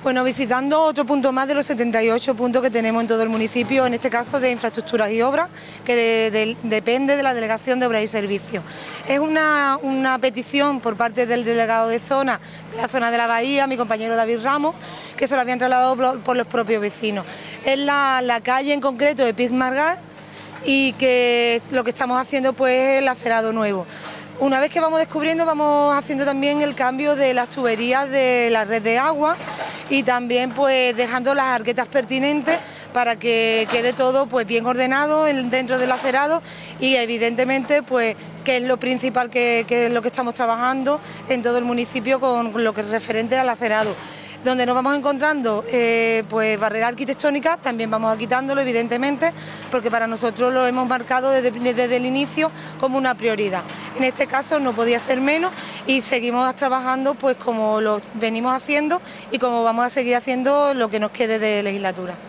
Bueno, visitando otro punto más de los 78 puntos que tenemos en todo el municipio, en este caso de infraestructuras y obras, que depende de la Delegación de Obras y Servicios. Es una petición por parte del delegado de la zona de la Bahía, mi compañero David Ramos, que se lo habían trasladado por los propios vecinos. Es la calle en concreto de Piz Margall y que lo que estamos haciendo pues es el acerado nuevo. Una vez que vamos descubriendo, vamos haciendo también el cambio de las tuberías de la red de agua y también pues dejando las arquetas pertinentes para que quede todo pues bien ordenado dentro del acerado y evidentemente pues que es lo principal que es lo que estamos trabajando en todo el municipio con lo que es referente al acerado. Donde nos vamos encontrando pues barreras arquitectónicas, también vamos a quitándolo evidentemente, porque para nosotros lo hemos marcado desde el inicio como una prioridad. En este caso no podía ser menos y seguimos trabajando pues como lo venimos haciendo y como vamos a seguir haciendo lo que nos quede de legislatura.